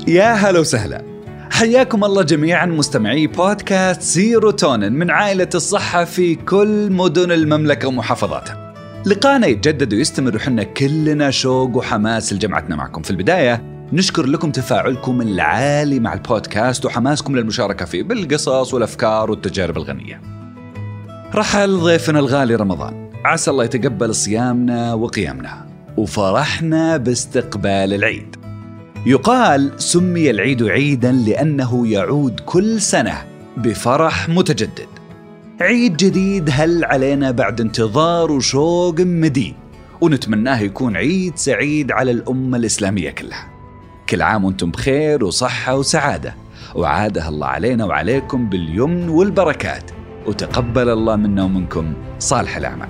يا هلا وسهلا، حياكم الله جميعا مستمعي بودكاست سيروتونين من عائلة الصحة في كل مدن المملكة ومحافظاتها. لقانا يتجدد ويستمر وحنا كلنا شوق وحماس لجمعتنا معكم. في البداية نشكر لكم تفاعلكم العالي مع البودكاست وحماسكم للمشاركة فيه بالقصص والأفكار والتجارب الغنية. رحل ضيفنا الغالي رمضان، عسى الله يتقبل صيامنا وقيامنا وفرحنا باستقبال العيد. يقال سمي العيد عيداً لأنه يعود كل سنة بفرح متجدد. عيد جديد هل علينا بعد انتظار وشوق مديد، ونتمناه يكون عيد سعيد على الأمة الإسلامية كلها. كل عام وانتم بخير وصحة وسعادة، وعاده الله علينا وعليكم باليمن والبركات، وتقبل الله منا ومنكم صالح الأعمال.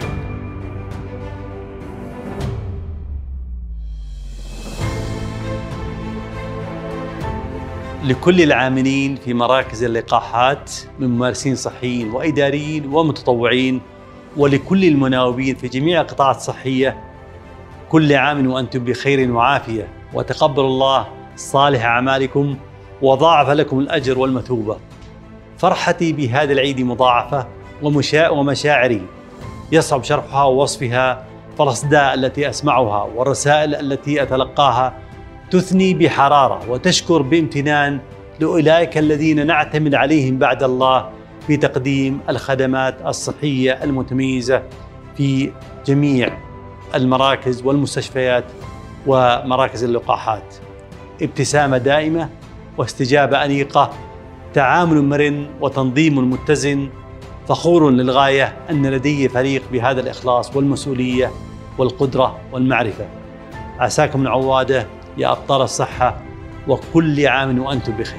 لكل العاملين في مراكز اللقاحات من ممارسين صحيين وإداريين ومتطوعين، ولكل المناوبين في جميع القطاعات الصحية، كل عام وأنتم بخير وعافية، وتقبل الله صالح أعمالكم وضاعف لكم الأجر والمثوبة. فرحتي بهذا العيد مضاعفة ومشاعري يصعب شرحها ووصفها، فالأصداء التي أسمعها والرسائل التي أتلقاها تثني بحرارة وتشكر بامتنان لأولئك الذين نعتمد عليهم بعد الله في تقديم الخدمات الصحية المتميزة في جميع المراكز والمستشفيات ومراكز اللقاحات. ابتسامة دائمة واستجابة أنيقة، تعامل مرن وتنظيم متزن. فخور للغاية أن لدي فريق بهذا الإخلاص والمسؤولية والقدرة والمعرفة. عساكم العوادة يا أبطال الصحة، وكل عام وأنتم بخير.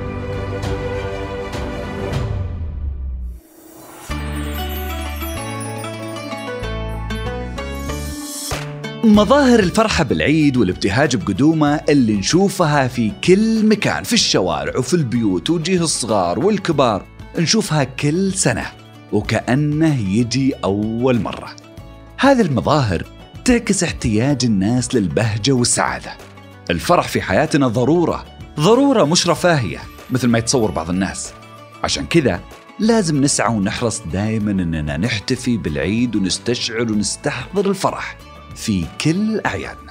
مظاهر الفرحة بالعيد والابتهاج بقدومه اللي نشوفها في كل مكان، في الشوارع وفي البيوت وجيه الصغار والكبار، نشوفها كل سنة وكأنه يجي أول مرة. هذه المظاهر تعكس احتياج الناس للبهجة والسعادة. الفرح في حياتنا ضرورة مش رفاهية مثل ما يتصور بعض الناس. عشان كذا لازم نسعى ونحرص دائما أننا نحتفي بالعيد ونستشعر ونستحضر الفرح في كل أعيادنا.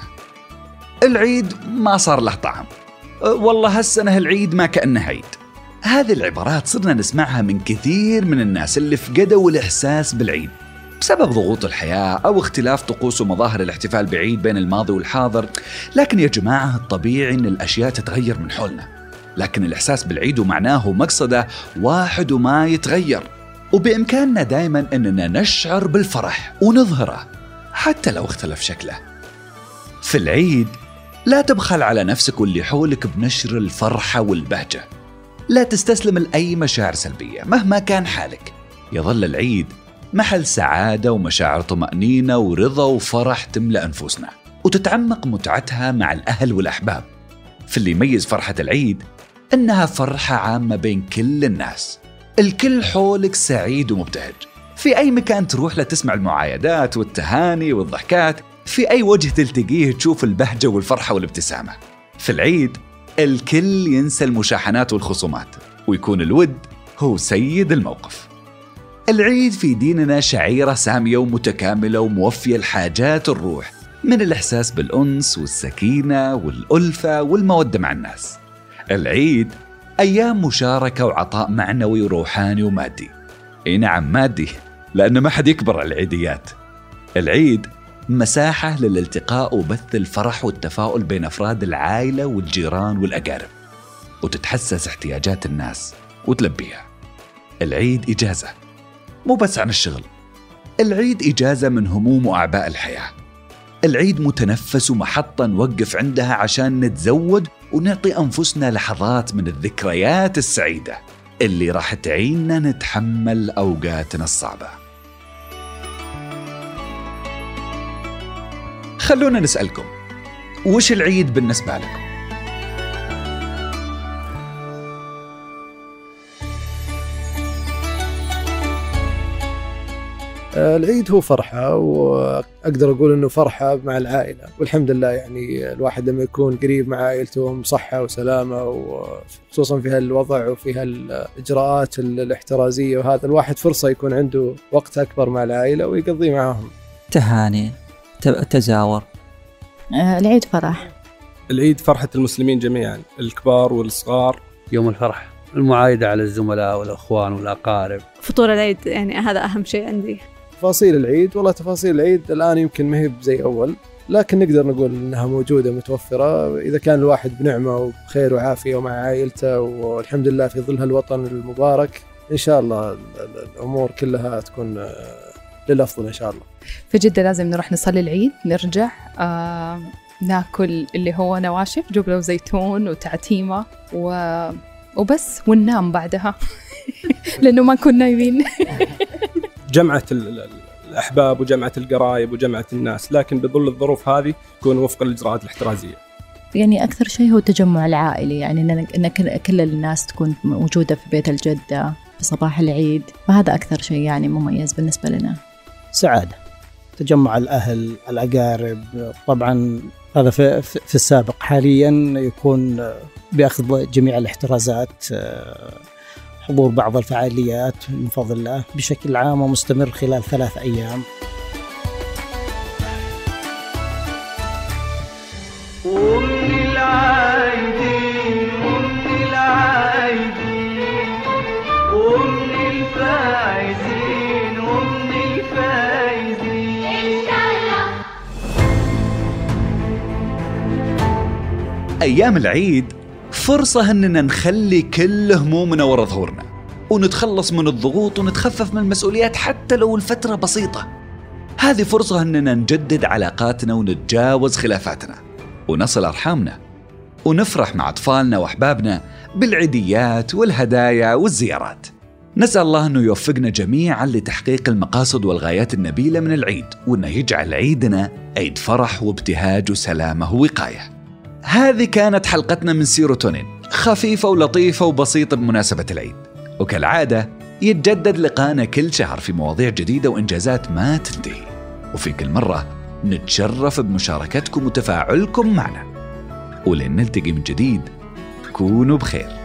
العيد ما صار له طعم، والله هالسنة العيد ما كأنه عيد. هذه العبارات صرنا نسمعها من كثير من الناس اللي فقدوا الإحساس بالعيد بسبب ضغوط الحياة أو اختلاف طقوس ومظاهر الاحتفال بعيد بين الماضي والحاضر. لكن يا جماعة، الطبيعي أن الأشياء تتغير من حولنا، لكن الإحساس بالعيد ومعناه ومقصده واحد وما يتغير، وبإمكاننا دائما أننا نشعر بالفرح ونظهره حتى لو اختلف شكله. في العيد لا تبخل على نفسك واللي حولك بنشر الفرحة والبهجة. لا تستسلم لأي مشاعر سلبية مهما كان حالك. يظل العيد محل سعادة ومشاعر طمأنينة ورضا وفرح تملأ أنفسنا، وتتعمق متعتها مع الأهل والأحباب. في اللي يميز فرحة العيد إنها فرحة عامة بين كل الناس، الكل حولك سعيد ومبتهج. في أي مكان تروح لا تسمع المعايدات والتهاني والضحكات، في أي وجه تلتقيه تشوف البهجة والفرحة والابتسامة. في العيد الكل ينسى المشاحنات والخصومات، ويكون الود هو سيد الموقف. العيد في ديننا شعيرة سامية ومتكاملة وموفية لحاجات الروح، من الإحساس بالأنس والسكينة والألفة والمودة مع الناس. العيد أيام مشاركة وعطاء معنوي وروحاني ومادي. إي نعم، مادي، لأن ما حد يكبر على العيديات. العيد مساحة للالتقاء وبث الفرح والتفاؤل بين أفراد العائلة والجيران والأقارب، وتتحسس احتياجات الناس وتلبيها. العيد إجازة، مو بس عن الشغل. العيد إجازة من هموم وأعباء الحياة. العيد متنفس ومحطة نوقف عندها عشان نتزود ونعطي أنفسنا لحظات من الذكريات السعيدة اللي راح تعيننا نتحمل أوقاتنا الصعبة. خلونا نسألكم، وش العيد بالنسبة لكم؟ العيد هو فرحة، وأقدر أقول أنه فرحة مع العائلة، والحمد لله يعني الواحد لما يكون قريب مع عائلته بصحة وسلامة، وخصوصا في هالوضع وفي هالإجراءات الاحترازية، وهذا الواحد فرصة يكون عنده وقت أكبر مع العائلة ويقضي معهم. تهاني، تزاور. العيد فرح. العيد فرحة المسلمين جميعا، الكبار والصغار. يوم الفرح، المعايدة على الزملاء والأخوان والأقارب. فطور العيد يعني هذا أهم شيء عندي. تفاصيل العيد، والله تفاصيل العيد الآن يمكن ما هي زي أول، لكن نقدر نقول أنها موجودة متوفرة إذا كان الواحد بنعمة وبخير وعافية ومع عائلته، والحمد لله في ظل هالوطن المبارك. إن شاء الله الأمور كلها تكون للأفضل إن شاء الله. في جدة لازم نروح نصلي العيد، نرجع ناكل اللي هو نواشف، جبلة وزيتون وتعتيمة وبس، وننام بعدها لأنه ما كنا نايمين. جمعة الأحباب وجمعة القرايب وجمعة الناس، لكن بظل الظروف هذه تكون وفق الإجراءات الاحترازية. يعني أكثر شيء هو التجمع العائلي، يعني إن كل الناس تكون موجودة في بيت الجدة في صباح العيد، فهذا أكثر شيء يعني مميز بالنسبة لنا. سعادة، تجمع الأهل الأقارب. طبعا هذا في السابق، حاليا يكون بأخذ جميع الاحترازات، حضور بعض الفعاليات من فضل الله بشكل عام ومستمر خلال 3 أيام. ومن العايدين ومن الفايزين إن شاء الله. أيام العيد فرصة أننا نخلي كل همومنا ورا ظهورنا، ونتخلص من الضغوط ونتخفف من المسؤوليات حتى لو الفترة بسيطة. هذه فرصة أننا نجدد علاقاتنا ونتجاوز خلافاتنا ونصل أرحامنا، ونفرح مع أطفالنا وأحبابنا بالعيديات والهدايا والزيارات. نسأل الله أنه يوفقنا جميعا لتحقيق المقاصد والغايات النبيلة من العيد، وأنه يجعل عيدنا عيد فرح وابتهاج وسلامة ووقاية. هذه كانت حلقتنا من سيروتونين، خفيفة ولطيفة وبسيطة بمناسبة العيد، وكالعادة يتجدد لقانا كل شهر في مواضيع جديدة وإنجازات ما تنتهي، وفي كل مرة نتشرف بمشاركتكم وتفاعلكم معنا. ولن نلتقي من جديد، كونوا بخير.